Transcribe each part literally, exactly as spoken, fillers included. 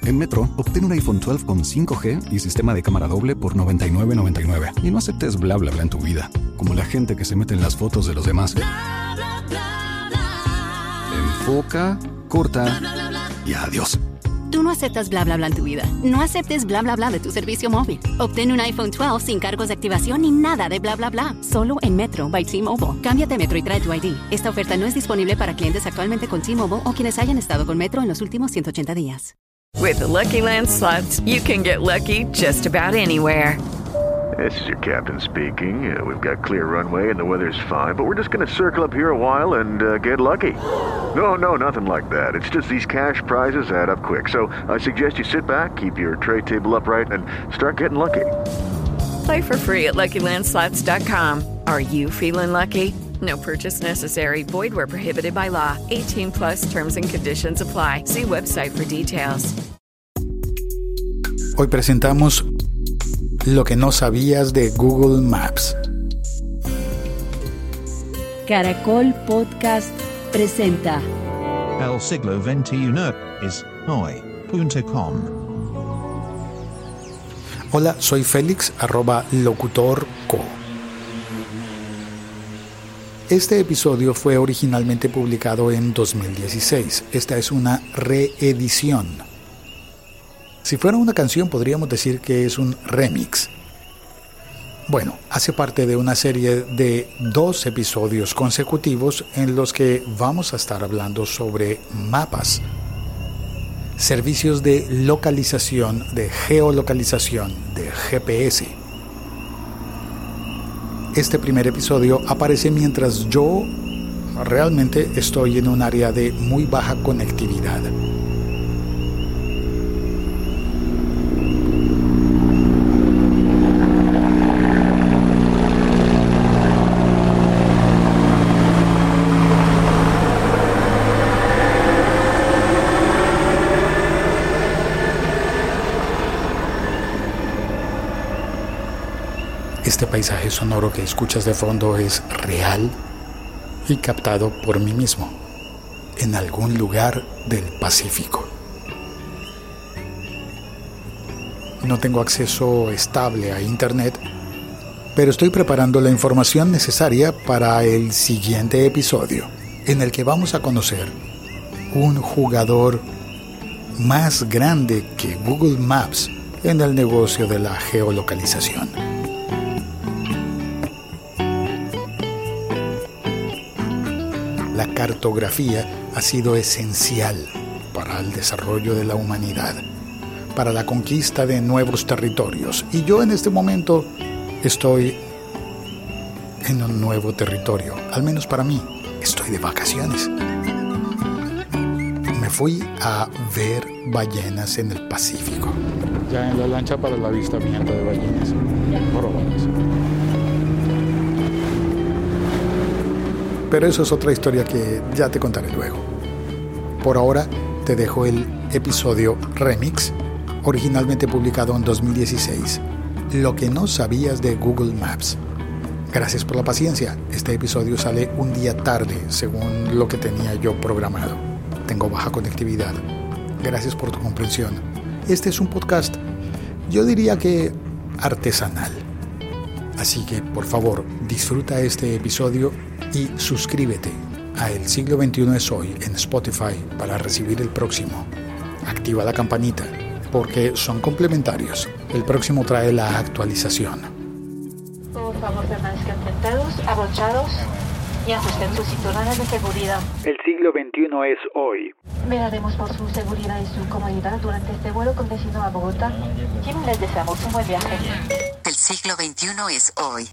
En Metro, obtén un iPhone doce con cinco G y sistema de cámara doble por noventa y nueve noventa y nueve. Y no aceptes bla bla bla en tu vida, como la gente que se mete en las fotos de los demás. Bla, bla, bla, bla. Enfoca, corta y adiós. Tú no aceptas bla bla bla en tu vida. No aceptes bla bla bla de tu servicio móvil. Obtén un iPhone doce sin cargos de activación ni nada de bla bla bla. Solo en Metro by T-Mobile. Cámbiate a Metro y trae tu I D. Esta oferta no es disponible para clientes actualmente con T-Mobile o quienes hayan estado con Metro en los últimos ciento ochenta días. With the Lucky Land Slots, you can get lucky just about anywhere. This is your captain speaking. Uh, we've got clear runway and the weather's fine, but we're just going to circle up here a while and uh, get lucky. No, no, nothing like that. It's just these cash prizes add up quick. So I suggest you sit back, keep your tray table upright, and start getting lucky. Play for free at Lucky Land Slots dot com. Are you feeling lucky? No purchase necessary. Void where prohibited by law. eighteen plus terms and conditions apply. See website for details. Hoy presentamos lo que no sabías de Google Maps. Caracol Podcast presenta El siglo veintiuno es hoy punto com. Hola, soy Félix, arroba locutorco. Este episodio fue originalmente publicado en dos mil dieciséis. Esta es una reedición. Si fuera una canción, podríamos decir que es un remix. Bueno, hace parte de una serie de dos episodios consecutivos en los que vamos a estar hablando sobre mapas, servicios de localización, de geolocalización, de G P S. Este primer episodio aparece mientras yo realmente estoy en un área de muy baja conectividad. Este paisaje sonoro que escuchas de fondo es real y captado por mí mismo, en algún lugar del Pacífico. No tengo acceso estable a internet, pero estoy preparando la información necesaria para el siguiente episodio, en el que vamos a conocer un jugador más grande que Google Maps en el negocio de la geolocalización. La cartografía ha sido esencial para el desarrollo de la humanidad, para la conquista de nuevos territorios. Y yo en este momento estoy en un nuevo territorio, al menos para mí. Estoy de vacaciones. Me fui a ver ballenas en el Pacífico. Ya en la lancha para el avistamiento de ballenas. Jorobadas. Pero eso es otra historia que ya te contaré luego. Por ahora te dejo el episodio remix, originalmente publicado en dos mil dieciséis. Lo que no sabías de Google Maps. Gracias por la paciencia. Este episodio sale un día tarde, según lo que tenía yo programado. Tengo baja conectividad. Gracias por tu comprensión. Este es un podcast, yo diría que artesanal. Así que, por favor, disfruta este episodio y suscríbete a El Siglo veintiuno es Hoy en Spotify para recibir el próximo. Activa la campanita, porque son complementarios. El próximo trae la actualización. Por favor, permanezcan sentados, abrochados y ajusten sus cinturones de seguridad. El Siglo veintiuno es Hoy. Velaremos por su seguridad y su comodidad durante este vuelo con destino a Bogotá. Y les deseamos un buen viaje. El siglo veintiuno es hoy.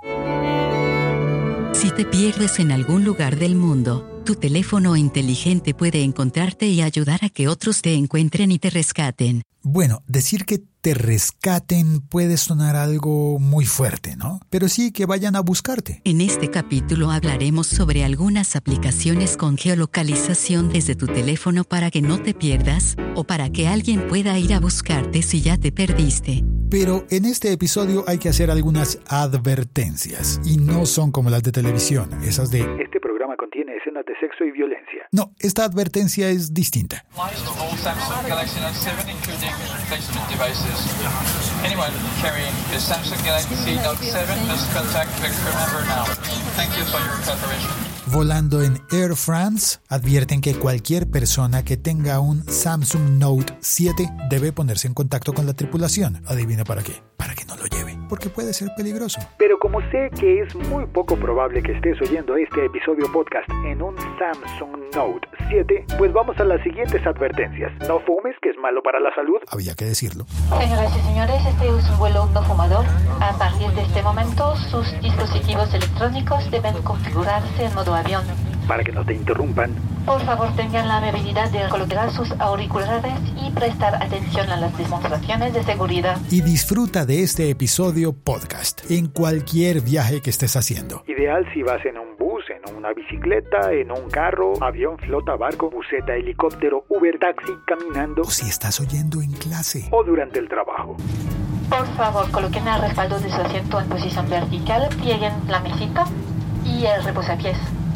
Si te pierdes en algún lugar del mundo, tu teléfono inteligente puede encontrarte y ayudar a que otros te encuentren y te rescaten. Bueno, decir que te rescaten puede sonar algo muy fuerte, ¿no? Pero sí que vayan a buscarte. En este capítulo hablaremos sobre algunas aplicaciones con geolocalización desde tu teléfono para que no te pierdas o para que alguien pueda ir a buscarte si ya te perdiste. Pero en este episodio hay que hacer algunas advertencias y no son como las de televisión, esas de: este programa contiene escenas de sexo y violencia. No, esta advertencia es distinta. All Samsung Galaxy Note seven, including replacement devices. Anyone carrying the Samsung Galaxy Note seven must contact the crew member now. Thank you for your cooperation. Volando en Air France, advierten que cualquier persona que tenga un Samsung Note siete debe ponerse en contacto con la tripulación. ¿Adivina para qué? Para que no lo lleve, porque puede ser peligroso. Pero como sé que es muy poco probable que estés oyendo este episodio podcast en un Samsung Note siete, pues vamos a las siguientes advertencias. No fumes, que es malo para la salud. Había que decirlo. Señoras y señores, este es un vuelo no fumador. A partir de este momento, sus dispositivos electrónicos deben configurarse en modo avión. Para que no te interrumpan. Por favor, tengan la amabilidad de colocar sus auriculares y prestar atención a las demostraciones de seguridad. Y disfruta de este episodio podcast en cualquier viaje que estés haciendo. Ideal si vas en un bus, en una bicicleta, en un carro, avión, flota, barco, buseta, helicóptero, Uber, taxi, caminando. O si estás oyendo en clase. O durante el trabajo. Por favor, coloquen el respaldo de su asiento en posición vertical, plieguen la mesita y el reposapiés.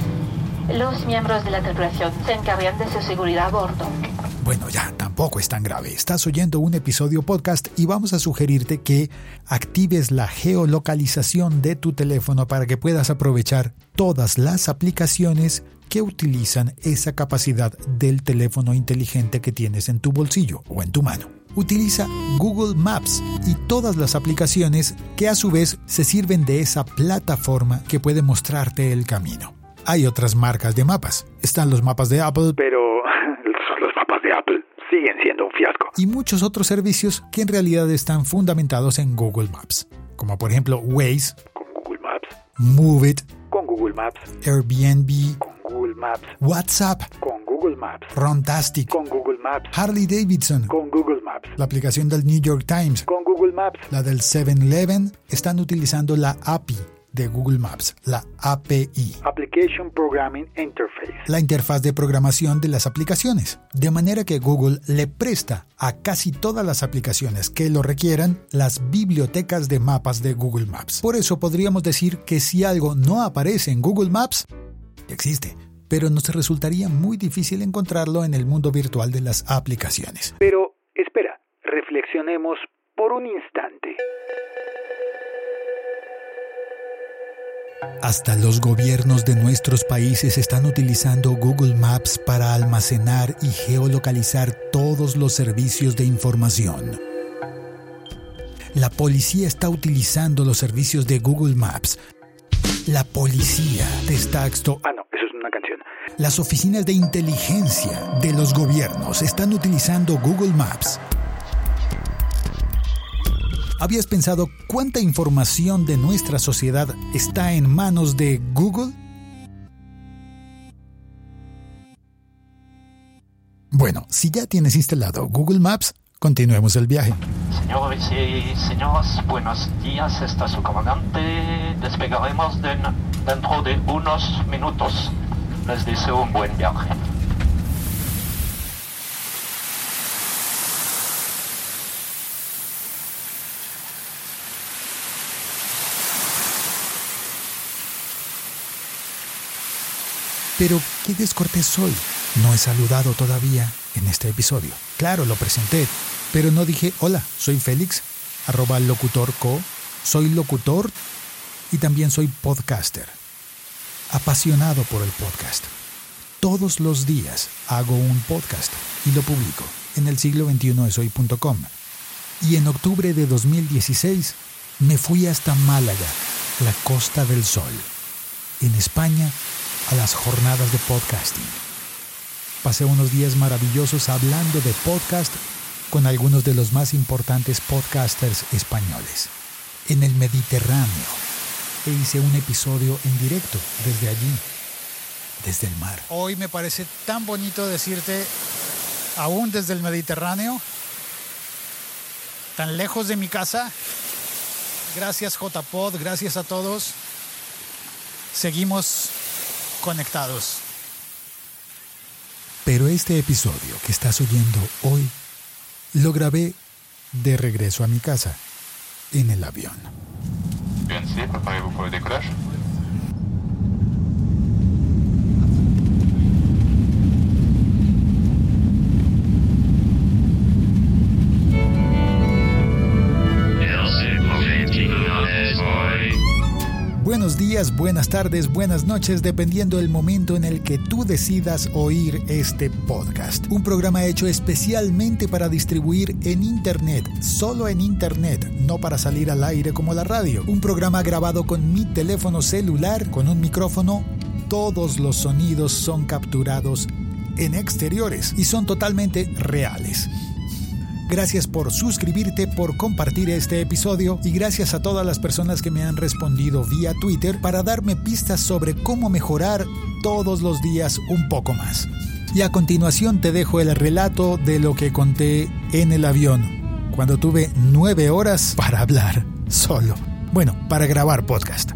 Los miembros de la tripulación se encargan de su seguridad a bordo. Bueno, ya, tampoco es tan grave. Estás oyendo un episodio podcast y vamos a sugerirte que actives la geolocalización de tu teléfono para que puedas aprovechar todas las aplicaciones que utilizan esa capacidad del teléfono inteligente que tienes en tu bolsillo o en tu mano. Utiliza Google Maps y todas las aplicaciones que a su vez se sirven de esa plataforma que puede mostrarte el camino. Hay otras marcas de mapas. Están los mapas de Apple, pero los mapas de Apple siguen siendo un fiasco. Y muchos otros servicios que en realidad están fundamentados en Google Maps, como por ejemplo Waze, con Google Maps, Move It, con Google Maps, Airbnb, con Google Maps, WhatsApp, con Google Maps, Runtastic, con Google Maps, Harley Davidson, con Google Maps, la aplicación del New York Times, con Google Maps, la del seven eleven, están utilizando la A P I de Google Maps, la A P I, Application Programming Interface, la interfaz de programación de las aplicaciones, de manera que Google le presta a casi todas las aplicaciones que lo requieran las bibliotecas de mapas de Google Maps. Por eso podríamos decir que si algo no aparece en Google Maps, existe, pero nos resultaría muy difícil encontrarlo en el mundo virtual de las aplicaciones. Pero espera, reflexionemos por un instante. Hasta los gobiernos de nuestros países están utilizando Google Maps para almacenar y geolocalizar todos los servicios de información. La policía está utilizando los servicios de Google Maps. La policía te está exto... Ah, no, eso es una canción. Las oficinas de inteligencia de los gobiernos están utilizando Google Maps. ¿Habías pensado cuánta información de nuestra sociedad está en manos de Google? Bueno, si ya tienes instalado Google Maps, continuemos el viaje. Señores y señoras, buenos días. Está su comandante. Despegaremos de, dentro de unos minutos. Les deseo un buen viaje. Pero qué descortés soy. No he saludado todavía en este episodio. Claro, lo presenté, pero no dije hola, soy Félix, arroba locutorco, soy locutor y también soy podcaster. Apasionado por el podcast. Todos los días hago un podcast y lo publico en el siglo veintiuno es hoy punto com. Y en octubre de dos mil dieciséis me fui hasta Málaga, la Costa del Sol, en España, a las jornadas de podcasting. Pasé unos días maravillosos hablando de podcast con algunos de los más importantes podcasters españoles en el Mediterráneo e hice un episodio en directo desde allí, desde el mar. Hoy me parece tan bonito decirte, aún desde el Mediterráneo, tan lejos de mi casa. Gracias J Pod, gracias a todos. Seguimos conectados. Pero este episodio que estás oyendo hoy lo grabé de regreso a mi casa, en el avión. Bien, sí, preparez-vous pour le décollage. buenos días, buenas tardes, buenas noches, dependiendo del momento en el que tú decidas oír este podcast. Un programa hecho especialmente para distribuir en internet, solo en internet, no para salir al aire como la radio. Un programa grabado con mi teléfono celular, con un micrófono. Todos los sonidos son capturados en exteriores y son totalmente reales. Gracias por suscribirte, por compartir este episodio y gracias a todas las personas que me han respondido vía Twitter para darme pistas sobre cómo mejorar todos los días un poco más. Y a continuación te dejo el relato de lo que conté en el avión, cuando tuve nueve horas para hablar solo. Bueno, para grabar podcast.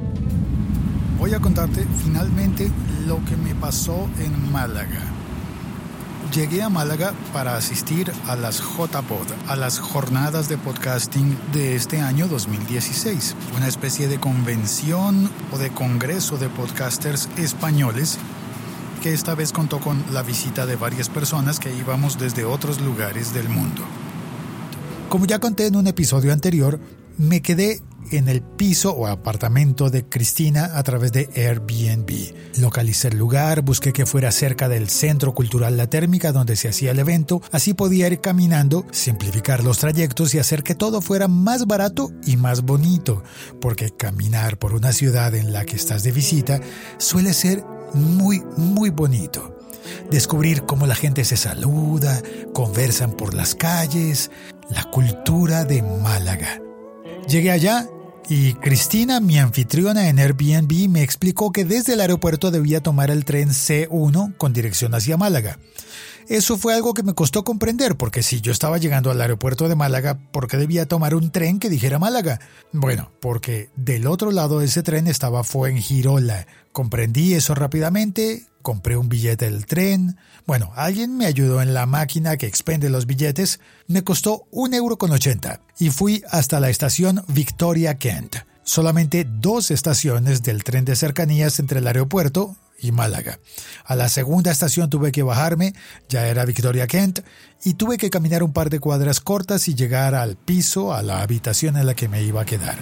Voy a contarte finalmente lo que me pasó en Málaga. Llegué a Málaga para asistir a las J P O D, a las jornadas de podcasting de este año dos mil dieciséis, una especie de convención o de congreso de podcasters españoles que esta vez contó con la visita de varias personas que íbamos desde otros lugares del mundo. Como ya conté en un episodio anterior, me quedé en el piso o apartamento de Cristina a través de Airbnb. Localicé el lugar, busqué que fuera cerca del Centro Cultural La Térmica donde se hacía el evento, así podía ir caminando, simplificar los trayectos y hacer que todo fuera más barato y más bonito, porque caminar por una ciudad en la que estás de visita suele ser muy, muy bonito. Descubrir cómo la gente se saluda, conversan por las calles, la cultura de Málaga. Llegué allá y Cristina, mi anfitriona en Airbnb, me explicó que desde el aeropuerto debía tomar el tren C uno con dirección hacia Málaga. Eso fue algo que me costó comprender, porque si yo estaba llegando al aeropuerto de Málaga, ¿por qué debía tomar un tren que dijera Málaga? Bueno, porque del otro lado de ese tren estaba Fuengirola. Comprendí eso rápidamente, compré un billete del tren. Bueno, alguien me ayudó en la máquina que expende los billetes. Me costó un euro con ochenta y fui hasta la estación Victoria Kent. Solamente dos estaciones del tren de cercanías entre el aeropuerto y Málaga. A la segunda estación tuve que bajarme, ya era Victoria Kent, y tuve que caminar un par de cuadras cortas y llegar al piso, a la habitación en la que me iba a quedar.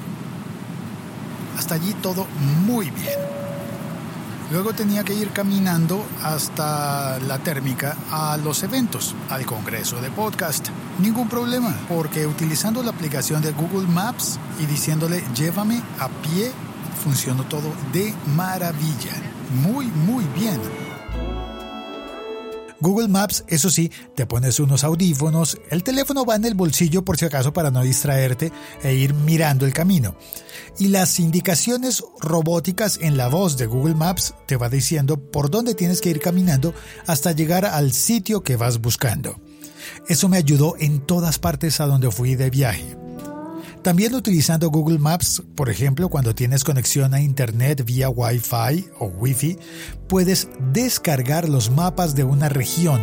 Hasta allí todo muy bien. Luego tenía que ir caminando hasta La Térmica a los eventos, al congreso de podcast. Ningún problema, porque utilizando la aplicación de Google Maps y diciéndole llévame a pie, funcionó todo de maravilla. Muy, muy bien. Google Maps, eso sí, te pones unos audífonos, el teléfono va en el bolsillo por si acaso para no distraerte e ir mirando el camino. Y las indicaciones robóticas en la voz de Google Maps te va diciendo por dónde tienes que ir caminando hasta llegar al sitio que vas buscando. Eso me ayudó en todas partes a donde fui de viaje. También utilizando Google Maps, por ejemplo, cuando tienes conexión a internet vía Wi-Fi o Wi-Fi, puedes descargar los mapas de una región.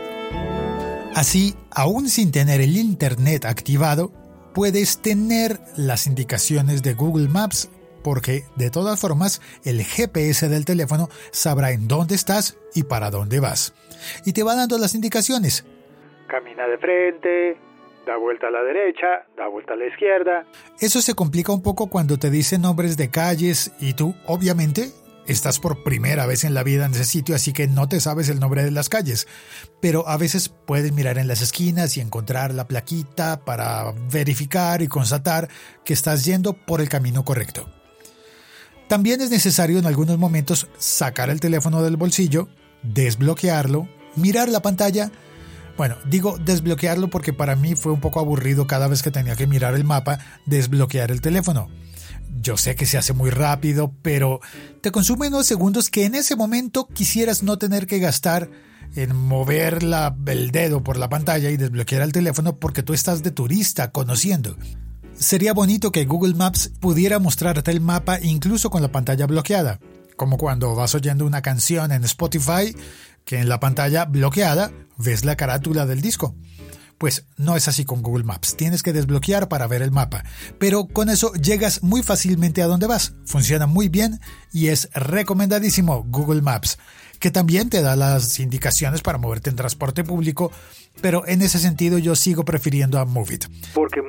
Así, aún sin tener el internet activado, puedes tener las indicaciones de Google Maps, porque de todas formas el G P S del teléfono sabrá en dónde estás y para dónde vas. Y te va dando las indicaciones. Camina de frente, da vuelta a la derecha, da vuelta a la izquierda. Eso se complica un poco cuando te dicen nombres de calles y tú, obviamente, estás por primera vez en la vida en ese sitio, así que no te sabes el nombre de las calles. Pero a veces puedes mirar en las esquinas y encontrar la plaquita para verificar y constatar que estás yendo por el camino correcto. También es necesario en algunos momentos sacar el teléfono del bolsillo, desbloquearlo, mirar la pantalla. Bueno, digo desbloquearlo porque para mí fue un poco aburrido cada vez que tenía que mirar el mapa, desbloquear el teléfono. Yo sé que se hace muy rápido, pero te consume unos segundos que en ese momento quisieras no tener que gastar en mover la, el dedo por la pantalla y desbloquear el teléfono porque tú estás de turista, conociendo. Sería bonito que Google Maps pudiera mostrarte el mapa incluso con la pantalla bloqueada, como cuando vas oyendo una canción en Spotify que en la pantalla bloqueada ves la carátula del disco. Pues no es así con Google Maps, tienes que desbloquear para ver el mapa, pero con eso llegas muy fácilmente a donde vas, funciona muy bien y es recomendadísimo Google Maps, que también te da las indicaciones para moverte en transporte público, pero en ese sentido yo sigo prefiriendo a Move It. Porque Move It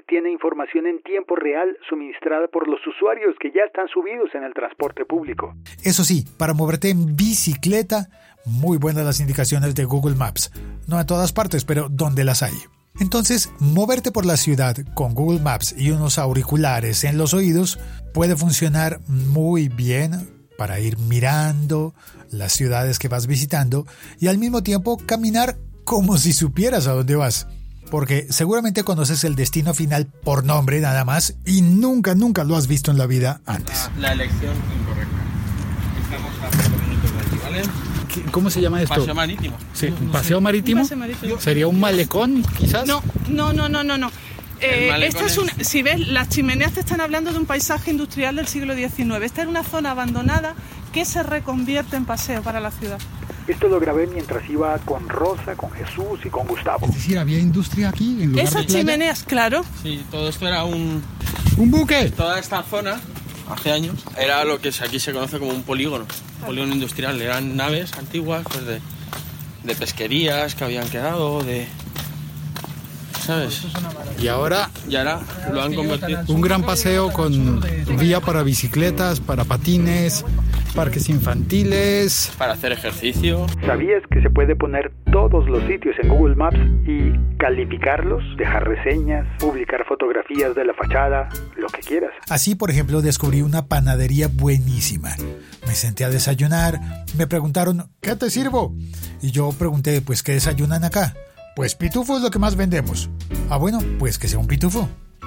tiene información en tiempo real suministrada por los usuarios que ya están subidos en el transporte público. Eso sí, para moverte en bicicleta, muy buenas las indicaciones de Google Maps. No en todas partes, pero donde las hay. Entonces, moverte por la ciudad con Google Maps y unos auriculares en los oídos puede funcionar muy bien para ir mirando las ciudades que vas visitando y al mismo tiempo caminar como si supieras a dónde vas. Porque seguramente conoces el destino final por nombre nada más y nunca, nunca lo has visto en la vida antes. La elección incorrecta. Estamos a cuatro minutos de allí, ¿vale? ¿Cómo se llama esto? Paseo marítimo. Sí, ¿un paseo marítimo? Un paseo marítimo. ¿Sería un malecón, quizás? No, no, no, no, no. no. Eh, esta es una, si ves, las chimeneas te están hablando de un paisaje industrial del siglo diecinueve. Esta era una zona abandonada que se reconvierte en paseo para la ciudad. Esto lo grabé mientras iba con Rosa, con Jesús y con Gustavo. Es decir, ¿había industria aquí en lugar Esas de playa? chimeneas, claro. Sí, todo esto era un... ¿Un buque? Toda esta zona, hace años, era lo que aquí se conoce como un polígono. Un polígono industrial. Eran naves antiguas, pues de, de pesquerías que habían quedado, de... ¿Sabes? Y ahora... Y ahora lo han convertido... Un gran paseo con vía para bicicletas, para patines, parques infantiles... Para hacer ejercicio. ¿Sabías que se puede poner todos los sitios en Google Maps y calificarlos, dejar reseñas, publicar fotografías de la fachada, lo que quieras? Así, por ejemplo, descubrí una panadería buenísima. Me senté a desayunar, me preguntaron, ¿qué te sirvo? Y yo pregunté, pues, ¿qué desayunan acá? Pues pitufo es lo que más vendemos. Ah, bueno, pues que sea un pitufo.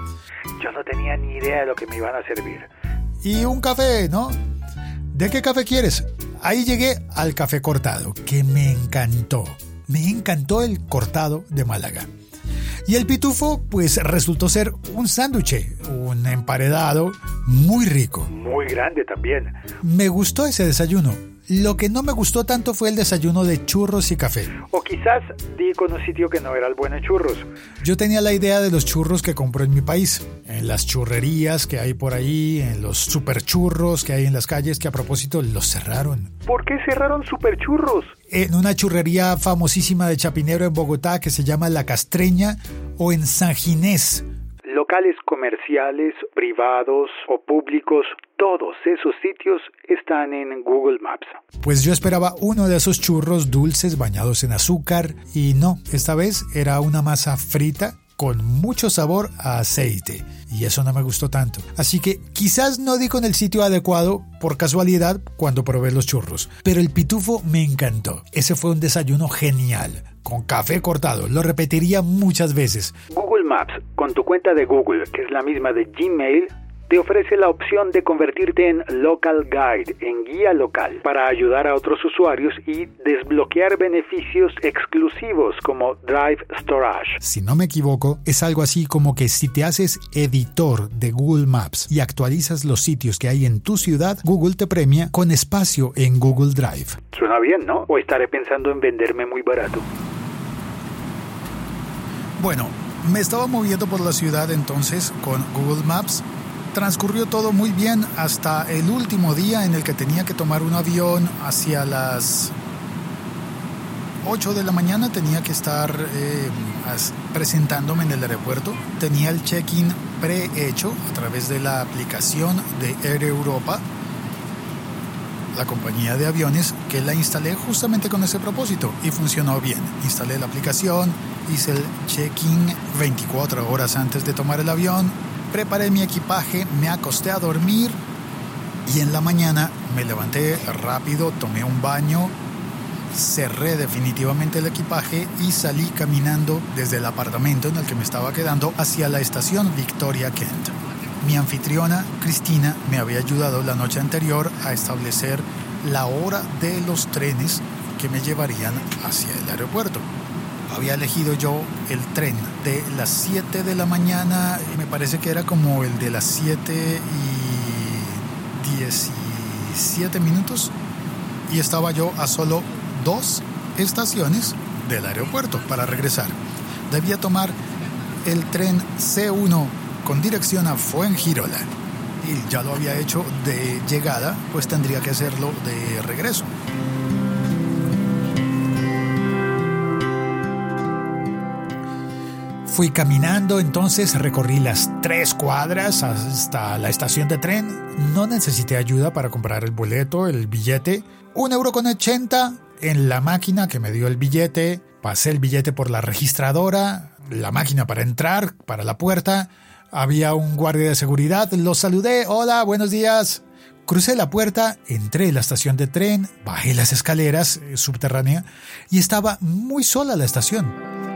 Yo no tenía ni idea de lo que me iban a servir. Y un café, ¿no? ¿De qué café quieres? Ahí llegué al café cortado, que me encantó. Me encantó el cortado de Málaga. Y el pitufo, pues resultó ser un sándwich, un emparedado muy rico. Muy grande también. Me gustó ese desayuno. Lo que no me gustó tanto fue el desayuno de churros y café. O quizás di con un sitio que no era el bueno de churros. Yo tenía la idea de los churros que compro en mi país, en las churrerías que hay por ahí, en los superchurros que hay en las calles, que a propósito los cerraron. ¿Por qué cerraron superchurros? En una churrería famosísima de Chapinero en Bogotá que se llama La Castreña, o en San Ginés. Locales comerciales, privados o públicos, todos esos sitios están en Google Maps. Pues yo esperaba uno de esos churros dulces bañados en azúcar y no, esta vez era una masa frita con mucho sabor a aceite y eso no me gustó tanto. Así que quizás no di con el sitio adecuado por casualidad cuando probé los churros, pero el pitufo me encantó. Ese fue un desayuno genial, con café cortado, lo repetiría muchas veces. Google Maps, con tu cuenta de Google, que es la misma de Gmail, te ofrece la opción de convertirte en Local Guide, en guía local, para ayudar a otros usuarios y desbloquear beneficios exclusivos como Drive Storage. Si no me equivoco, es algo así como que si te haces editor de Google Maps y actualizas los sitios que hay en tu ciudad, Google te premia con espacio en Google Drive. Suena bien, ¿no? ¿O estaré pensando en venderme muy barato? Bueno, me estaba moviendo por la ciudad entonces con Google Maps. Transcurrió todo muy bien hasta el último día en el que tenía que tomar un avión hacia las ocho de la mañana. Tenía que estar eh, presentándome en el aeropuerto. Tenía el check-in prehecho a través de la aplicación de Air Europa, la compañía de aviones, que la instalé justamente con ese propósito y funcionó bien. Instalé la aplicación, hice el check-in veinticuatro horas antes de tomar el avión. Preparé mi equipaje, me acosté a dormir y en la mañana me levanté rápido, tomé un baño, cerré definitivamente el equipaje y salí caminando desde el apartamento en el que me estaba quedando hacia la estación Victoria Kent. Mi anfitriona, Cristina, me había ayudado la noche anterior a establecer la hora de los trenes que me llevarían hacia el aeropuerto. Había elegido yo el tren de las siete de la mañana, me parece que era como el de las siete y diecisiete minutos, y estaba yo a solo dos estaciones del aeropuerto para regresar. Debía tomar el tren C uno con dirección a Fuengirola, y ya lo había hecho de llegada, pues tendría que hacerlo de regreso. Fui caminando, entonces recorrí las tres cuadras hasta la estación de tren. No necesité ayuda para comprar el boleto, el billete. Un euro con ochenta en la máquina que me dio el billete. Pasé el billete por la registradora, la máquina para entrar, para la puerta. Había un guardia de seguridad, los saludé, hola, buenos días. Crucé la puerta, entré en la estación de tren, bajé las escaleras eh, subterráneas y estaba muy sola la estación.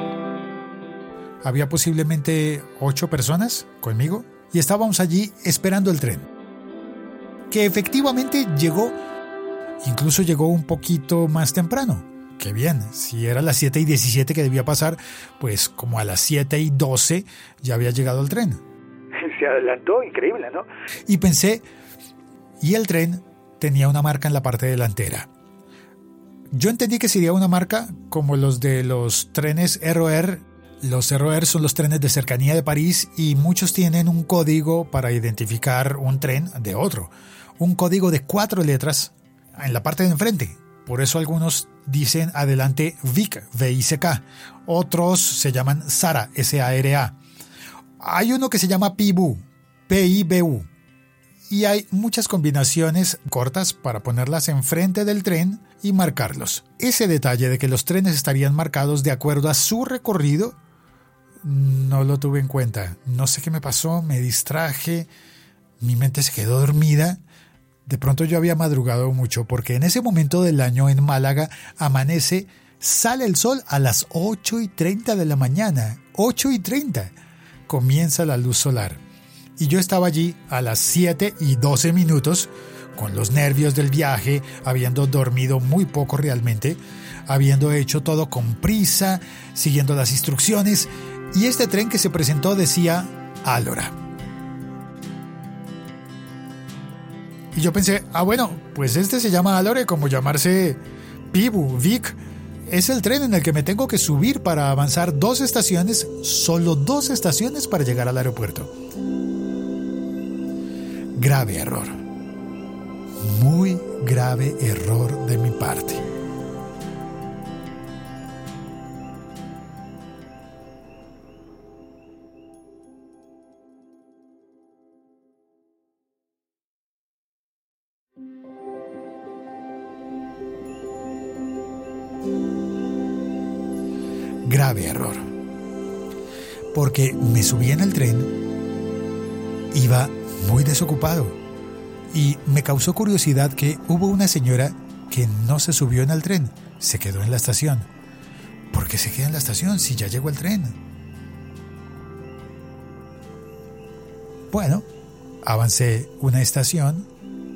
Había posiblemente ocho personas conmigo y estábamos allí esperando el tren, que efectivamente llegó, incluso llegó un poquito más temprano. Qué bien, si era las siete y diecisiete que debía pasar, pues como a las siete y doce ya había llegado el tren. Se adelantó, increíble, ¿no? Y pensé, y el tren tenía una marca en la parte delantera. Yo entendí que sería una marca como los de los trenes R O R. Los R O R son los trenes de cercanía de París y muchos tienen un código para identificar un tren de otro. Un código de cuatro letras en la parte de enfrente. Por eso algunos dicen adelante Vic, V I C K. Otros se llaman Sara, S A R A. Hay uno que se llama P I B U, P I B U. Y hay muchas combinaciones cortas para ponerlas enfrente del tren y marcarlos. Ese detalle de que los trenes estarían marcados de acuerdo a su recorrido, no lo tuve en cuenta. No sé qué me pasó, me distraje, mi mente se quedó dormida. De pronto yo había madrugado mucho porque en ese momento del año en Málaga amanece, sale el sol a las ocho y treinta de la mañana. ocho y treinta. Comienza la luz solar. Y yo estaba allí a las siete y doce minutos, con los nervios del viaje, habiendo dormido muy poco realmente, habiendo hecho todo con prisa, siguiendo las instrucciones, y este tren que se presentó decía Álora. Y yo pensé, ah bueno, pues este se llama Álora como llamarse P I B U, Vic. Es el tren en el que me tengo que subir para avanzar dos estaciones, solo dos estaciones para llegar al aeropuerto. Grave error. Muy grave error de mi parte. Grave error. Porque me subí en el tren, iba muy desocupado y me causó curiosidad que hubo una señora que no se subió en el tren, se quedó en la estación. ¿Por qué se queda en la estación si ya llegó el tren? Bueno, avancé una estación.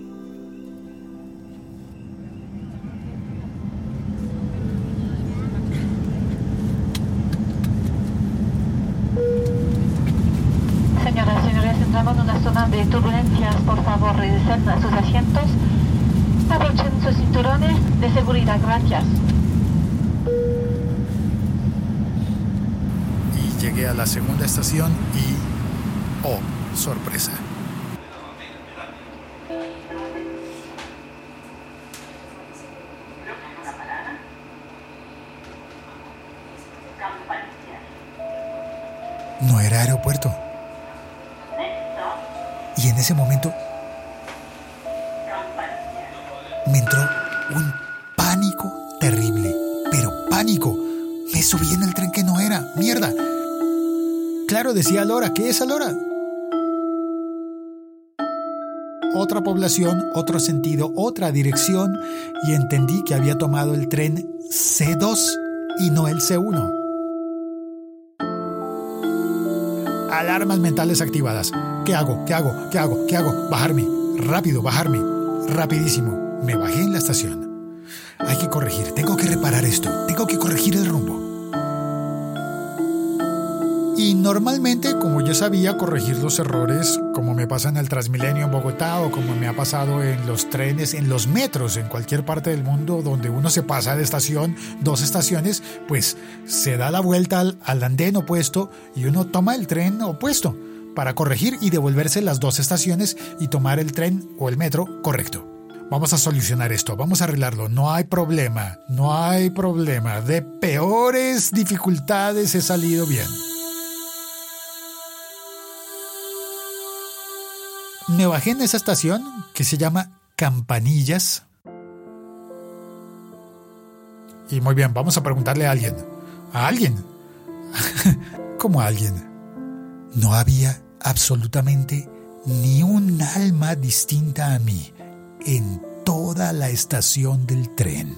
Señoras y señores, entramos en una zona de turbulencias. Por favor, regresen a sus asientos. Abrochen sus cinturones de seguridad. Gracias. Y llegué a la segunda estación y... ¡oh, sorpresa! No era aeropuerto. Y en ese momento me entró un pánico terrible, pero pánico. Me subí en el tren que no era. ¡Mierda! Claro, decía Alora. ¿Qué es Alora? Otra población, otro sentido, otra dirección, y entendí que había tomado el tren C dos y no el C uno. Alarmas mentales activadas. ¿Qué hago? ¿Qué hago? ¿Qué hago? ¿Qué hago? Bajarme. Rápido, bajarme. Rapidísimo. Me bajé en la estación. Hay que corregir. Tengo que reparar esto. Tengo que corregir el rumbo. Y normalmente, como yo sabía corregir los errores, como me pasa en el Transmilenio en Bogotá o como me ha pasado en los trenes, en los metros, en cualquier parte del mundo donde uno se pasa de estación, dos estaciones, pues se da la vuelta al, al andén opuesto y uno toma el tren opuesto para corregir y devolverse las dos estaciones y tomar el tren o el metro correcto. Vamos a solucionar esto, vamos a arreglarlo, no hay problema, no hay problema. De peores dificultades he salido bien. Me bajé en esa estación que se llama Campanillas. Y muy bien, vamos a preguntarle a alguien. ¿A alguien? ¿Cómo a alguien? No había absolutamente ni un alma distinta a mí en toda la estación del tren.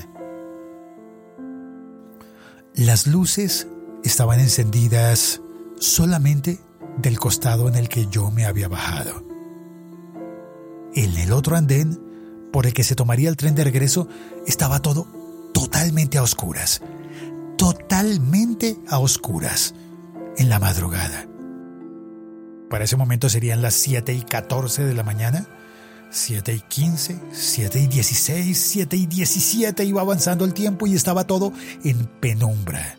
Las luces estaban encendidas solamente del costado en el que yo me había bajado. En el otro andén, por el que se tomaría el tren de regreso, estaba todo totalmente a oscuras. Totalmente a oscuras. En la madrugada. Para ese momento serían las siete y catorce de la mañana. siete y quince, siete y dieciséis, siete y diecisiete. Iba avanzando el tiempo y estaba todo en penumbra.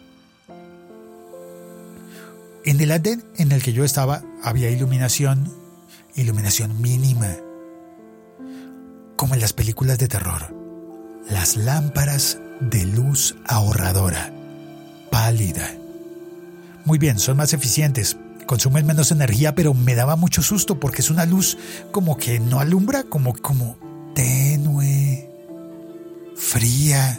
En el andén en el que yo estaba había iluminación, iluminación mínima. Como en las películas de terror. Las lámparas de luz ahorradora, pálida. Muy bien, son más eficientes, consumen menos energía, pero me daba mucho susto porque es una luz como que no alumbra, como, como tenue, fría.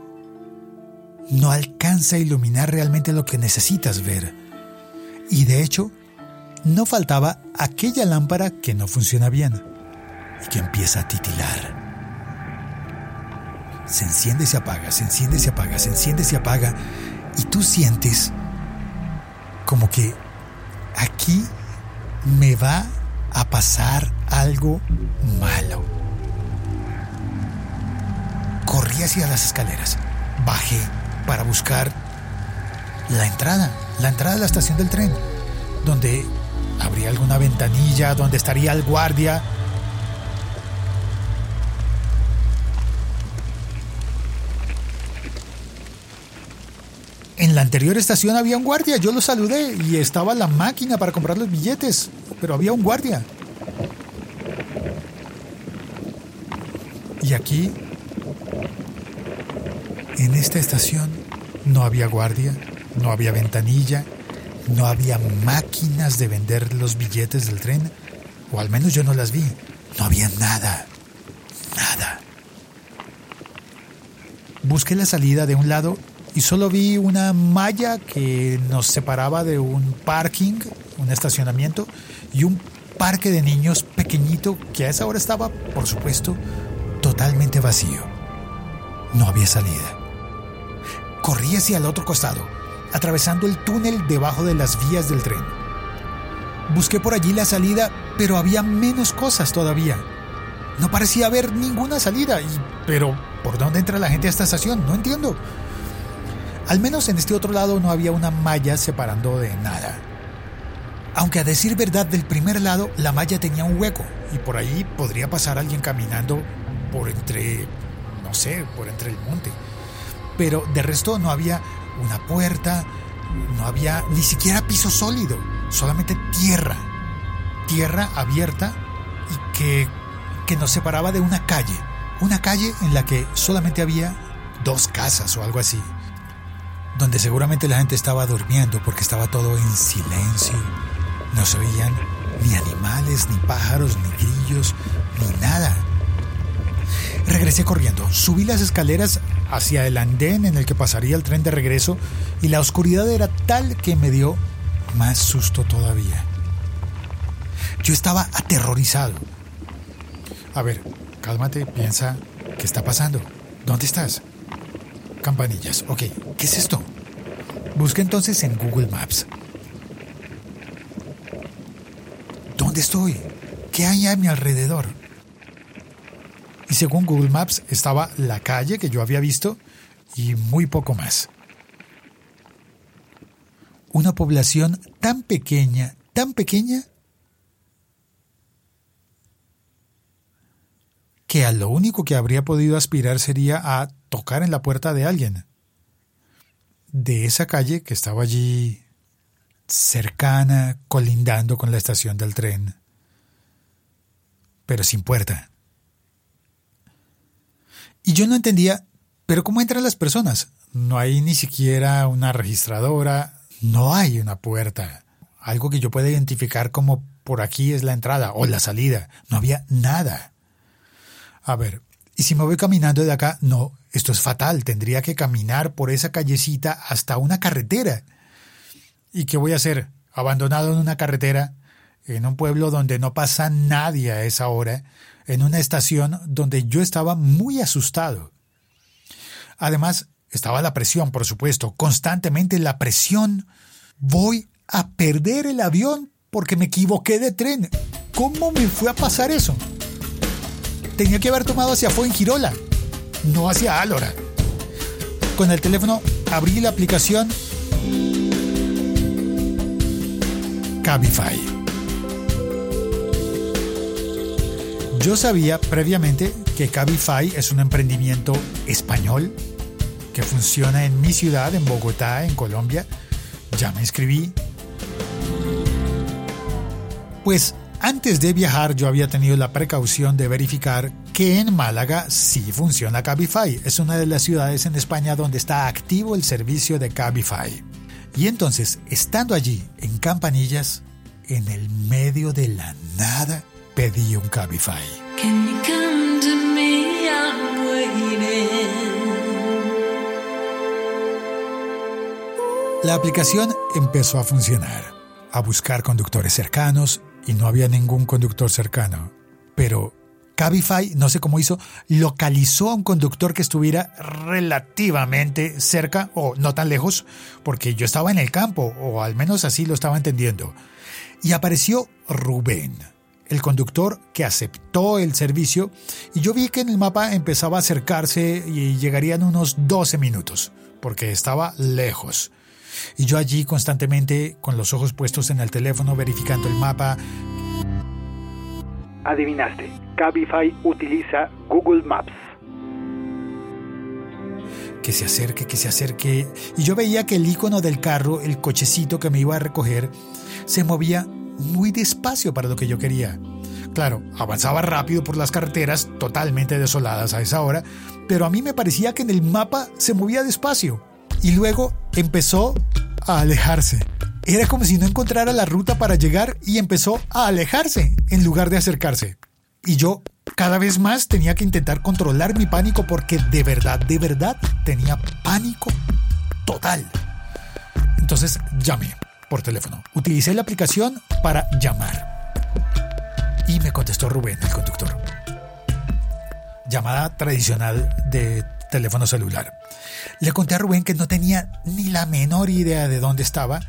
No alcanza a iluminar realmente lo que necesitas ver. Y de hecho, no faltaba aquella lámpara que no funciona bien y que empieza a titilar. Se enciende y se apaga, se enciende y se apaga, se enciende y se apaga. Y tú sientes como que aquí me va a pasar algo malo. Corrí hacia las escaleras. Bajé para buscar la entrada, la entrada de la estación del tren, donde habría alguna ventanilla, donde estaría el guardia. En la anterior estación había un guardia, yo lo saludé y estaba la máquina para comprar los billetes, pero había un guardia. Y aquí, en esta estación, no había guardia, no había ventanilla, no había máquinas de vender los billetes del tren, o al menos yo no las vi. No había nada, nada. Busqué la salida de un lado y solo vi una malla que nos separaba de un parking, un estacionamiento, y un parque de niños pequeñito que a esa hora estaba, por supuesto, totalmente vacío. No había salida. Corrí hacia el otro costado, atravesando el túnel debajo de las vías del tren. Busqué por allí la salida, pero había menos cosas todavía. No parecía haber ninguna salida. Y, pero, ¿por dónde entra la gente a esta estación? No entiendo. Al menos en este otro lado no había una malla separando de nada. Aunque a decir verdad, del primer lado la malla tenía un hueco y por ahí podría pasar alguien caminando por entre, no sé, por entre el monte. Pero de resto no había una puerta, no había ni siquiera piso sólido, solamente tierra. Tierra abierta y que, que nos separaba de una calle. Una calle en la que solamente había dos casas o algo así. Donde seguramente la gente estaba durmiendo porque estaba todo en silencio. No se veían ni animales, ni pájaros, ni grillos, ni nada. Regresé corriendo, subí las escaleras hacia el andén en el que pasaría el tren de regreso y la oscuridad era tal que me dio más susto todavía. Yo estaba aterrorizado. A ver, cálmate, piensa, ¿qué está pasando? ¿Dónde estás? Campanillas, ok, ¿qué es esto? Busqué entonces en Google Maps. ¿Dónde estoy? ¿Qué hay a mi alrededor? Y según Google Maps estaba la calle que yo había visto y muy poco más. Una población tan pequeña, tan pequeña, que a lo único que habría podido aspirar sería a tocar en la puerta de alguien. De esa calle que estaba allí cercana, colindando con la estación del tren, pero sin puerta. Y yo no entendía, ¿pero cómo entran las personas? No hay ni siquiera una registradora, no hay una puerta. algo que yo pueda identificar como por aquí es la entrada o la salida. No había nada. A ver, ¿y si me voy caminando de acá? No, esto es fatal. Tendría que caminar por esa callecita hasta una carretera. ¿Y qué voy a hacer? Abandonado en una carretera, en un pueblo donde no pasa nadie a esa hora, en una estación donde yo estaba muy asustado. Además, estaba la presión, por supuesto, constantemente la presión. Voy a perder el avión porque me equivoqué de tren. ¿Cómo me fue a pasar eso? Tenía que haber tomado hacia Fuengirola, no hacia Álora. Con el teléfono abrí la aplicación Cabify. Yo sabía previamente que Cabify es un emprendimiento español que funciona en mi ciudad, en Bogotá, en Colombia. Ya me inscribí. Pues antes de viajar yo había tenido la precaución de verificar que en Málaga sí funciona Cabify. Es una de las ciudades en España donde está activo el servicio de Cabify. Y entonces, estando allí en Campanillas, en el medio de la nada, pedí un Cabify. Can you come to me? I'm waiting. La aplicación empezó a funcionar, a buscar conductores cercanos y no había ningún conductor cercano. Pero Cabify, no sé cómo hizo, localizó a un conductor que estuviera relativamente cerca o no tan lejos, porque yo estaba en el campo, o al menos así lo estaba entendiendo. Y apareció Rubén, el conductor que aceptó el servicio, y yo vi que en el mapa empezaba a acercarse y llegarían unos doce minutos, porque estaba lejos. Y yo allí constantemente con los ojos puestos en el teléfono verificando el mapa. Adivinaste, Cabify utiliza Google Maps. Que se acerque, que se acerque. Y yo veía que el icono del carro, el cochecito que me iba a recoger, se movía muy despacio para lo que yo quería. Claro, avanzaba rápido por las carreteras totalmente desoladas a esa hora, pero a mí me parecía que en el mapa se movía despacio. Y luego empezó a alejarse. Era como si no encontrara la ruta para llegar y empezó a alejarse en lugar de acercarse. Y yo cada vez más tenía que intentar controlar mi pánico porque de verdad, de verdad tenía pánico total. Entonces llamé por teléfono. Utilicé la aplicación para llamar. Y me contestó Rubén, el conductor. Llamada tradicional de teléfono celular. Le conté a Rubén que no tenía ni la menor idea de dónde estaba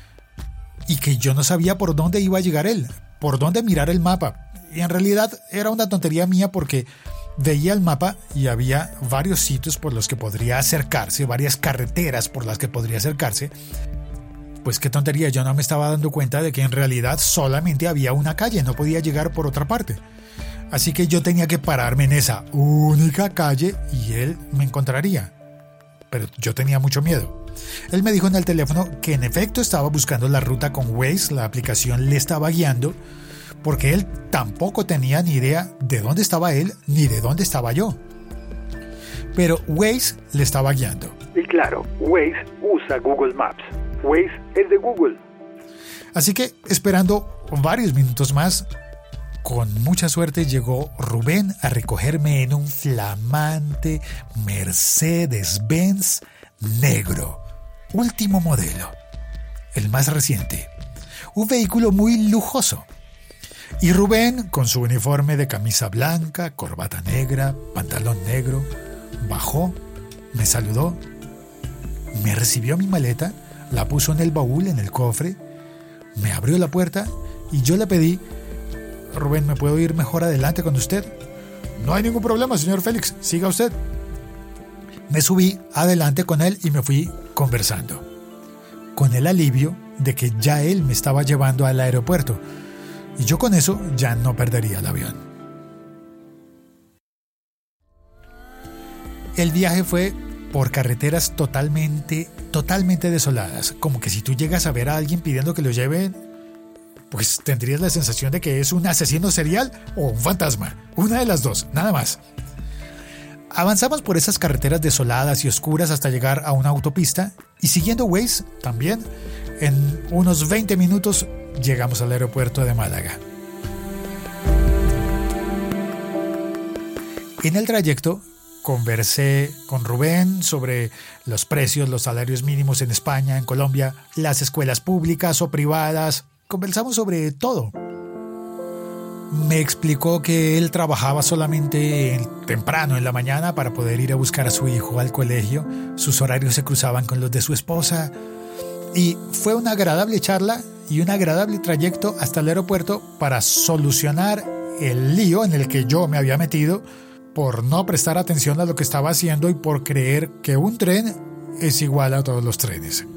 y que yo no sabía por dónde iba a llegar él, por dónde mirar el mapa. Y en realidad era una tontería mía porque veía el mapa y había varios sitios por los que podría acercarse, varias carreteras por las que podría acercarse. Pues qué tontería, yo no me estaba dando cuenta de que en realidad solamente había una calle, no podía llegar por otra parte. Así que yo tenía que pararme en esa única calle y él me encontraría. Pero yo tenía mucho miedo. Él me dijo en el teléfono que en efecto estaba buscando la ruta con Waze, la aplicación le estaba guiando, porque él tampoco tenía ni idea de dónde estaba él ni de dónde estaba yo. Pero Waze le estaba guiando. Y claro, Waze usa Google Maps. Waze es de Google. Así que, esperando varios minutos más, con mucha suerte llegó Rubén a recogerme en un flamante Mercedes-Benz negro, último modelo, el más reciente, un vehículo muy lujoso. Y Rubén, con su uniforme de camisa blanca, corbata negra, pantalón negro, bajó, me saludó, me recibió mi maleta, la puso en el baúl, en el cofre, me abrió la puerta y yo le pedí: Rubén, ¿me puedo ir mejor adelante con usted? No hay ningún problema, señor Félix, siga usted. Me subí adelante con él y me fui conversando, con el alivio de que ya él me estaba llevando al aeropuerto y yo con eso ya no perdería el avión. El viaje fue por carreteras totalmente, totalmente desoladas, como que si tú llegas a ver a alguien pidiendo que lo lleven, pues tendrías la sensación de que es un asesino serial o un fantasma. Una de las dos, nada más. Avanzamos por esas carreteras desoladas y oscuras hasta llegar a una autopista y siguiendo Waze también En unos veinte minutos llegamos al aeropuerto de Málaga. En el trayecto conversé con Rubén sobre los precios, los salarios mínimos en España, en Colombia, las escuelas públicas o privadas. Conversamos sobre todo. Me explicó que él trabajaba solamente temprano en la mañana para poder ir a buscar a su hijo al colegio. Sus horarios se cruzaban con los de su esposa. Y fue una agradable charla y un agradable trayecto hasta el aeropuerto para solucionar el lío en el que yo me había metido por no prestar atención a lo que estaba haciendo y por creer que un tren es igual a todos los trenes.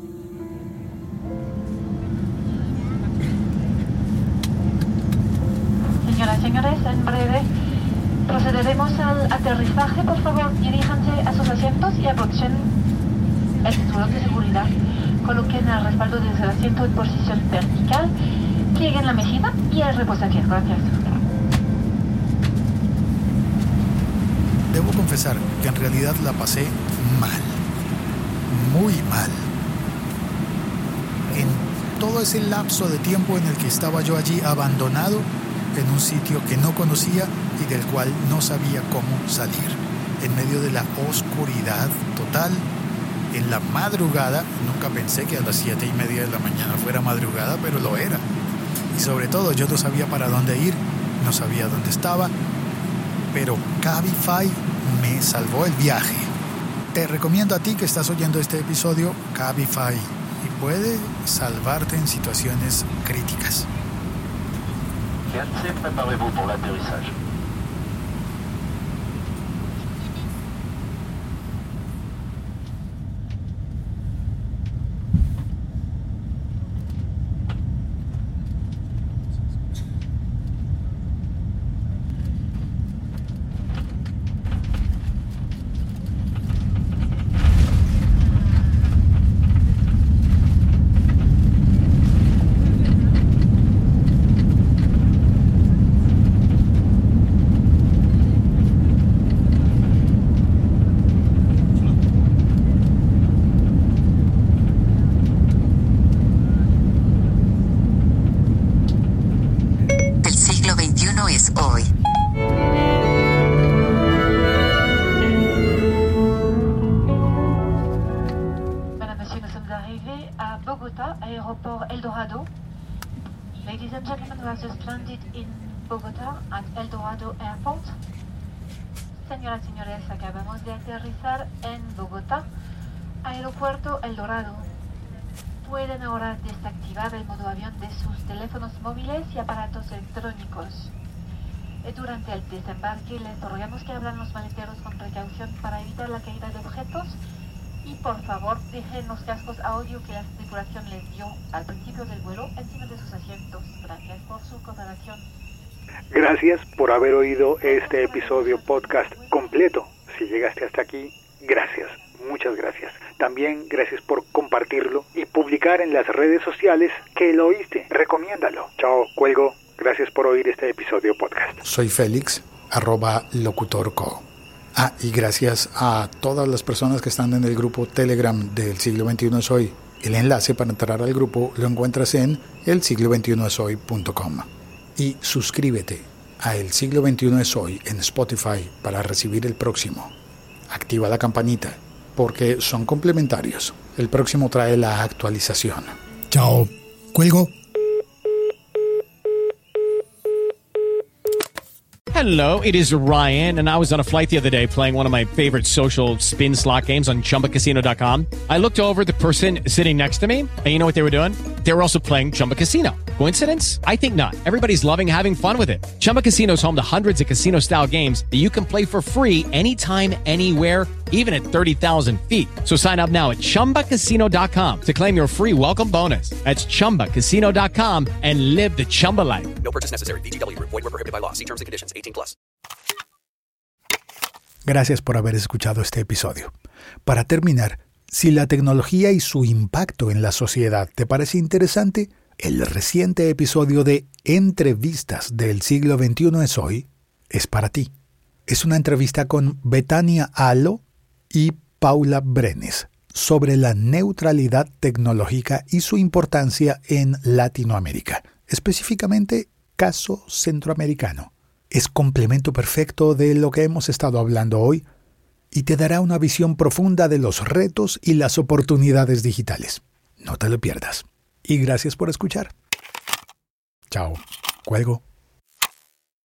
Señoras y señores, en breve procederemos al aterrizaje. Por favor, diríjanse a sus asientos y aprovechen el cinturón de seguridad. Coloquen el respaldo del asiento en posición vertical, plieguen la mesita y el reposapiés. Gracias. Debo confesar que en realidad la pasé mal, muy mal. En todo ese lapso de tiempo en el que estaba yo allí abandonado, en un sitio que no conocía y del cual no sabía cómo salir, en medio de la oscuridad total, en la madrugada. Nunca pensé que a las siete y media de la mañana fuera madrugada, pero lo era. Y sobre todo yo no sabía para dónde ir, no sabía dónde estaba, pero Cabify me salvó el viaje. Te recomiendo a ti que estás oyendo este episodio Cabify, y puede salvarte en situaciones críticas. Quédense, préparez-vous pour l'atterrissage. Es hoy. Madame, Monsieur, nous sommes arrivés à Bogota, aéroport El Dorado. Ladies and gentlemen, we have just landed in Bogota at El Dorado Airport. Señoras y señores, acabamos de aterrizar en Bogotá, aeropuerto El Dorado. Pueden ahora desactivar el modo avión de sus teléfonos móviles y aparatos electrónicos. Durante el desembarque les rogamos que abran los maleteros con precaución para evitar la caída de objetos y por favor dejen los cascos audio que la tripulación les dio al principio del vuelo encima de sus asientos. Gracias por su cooperación. Gracias por haber oído este episodio podcast completo. Si llegaste hasta aquí, gracias, muchas gracias. También gracias por compartirlo y publicar en las redes sociales que lo oíste. Recomiéndalo. Chao, cuelgo. Gracias por oír este episodio podcast. Soy Félix, arroba locutorco. Ah, y gracias a todas las personas que están en el grupo Telegram del Siglo veintiuno es hoy. El enlace para entrar al grupo lo encuentras en el siglo veintiuno es hoy punto com. Y suscríbete a El Siglo veintiuno es hoy en Spotify para recibir el próximo. Activa la campanita, porque son complementarios. El próximo trae la actualización. Chao, cuelgo. Hello, it is Ryan, and I was on a flight the other day playing one of my favorite social spin slot games on Chumba Casino dot com. I looked over at the person sitting next to me, and you know what they were doing? They were also playing Chumba Casino. Coincidence? I think not. Everybody's loving having fun with it. Chumba Casino is home to hundreds of casino-style games that you can play for free anytime, anywhere, even at thirty thousand feet. So sign up now at Chumba Casino dot com to claim your free welcome bonus. That's Chumba Casino dot com and live the Chumba life. No purchase necessary. V G W. Void where prohibited by law. See terms and conditions. eighteen plus. Gracias por haber escuchado este episodio. Para terminar, si la tecnología y su impacto en la sociedad te parece interesante, el reciente episodio de Entrevistas del Siglo veintiuno es hoy es para ti. Es una entrevista con Betania Alo y Paula Brenes sobre la neutralidad tecnológica y su importancia en Latinoamérica, específicamente caso centroamericano. Es complemento perfecto de lo que hemos estado hablando hoy y te dará una visión profunda de los retos y las oportunidades digitales. No te lo pierdas. Y gracias por escuchar. Chao. Cuelgo.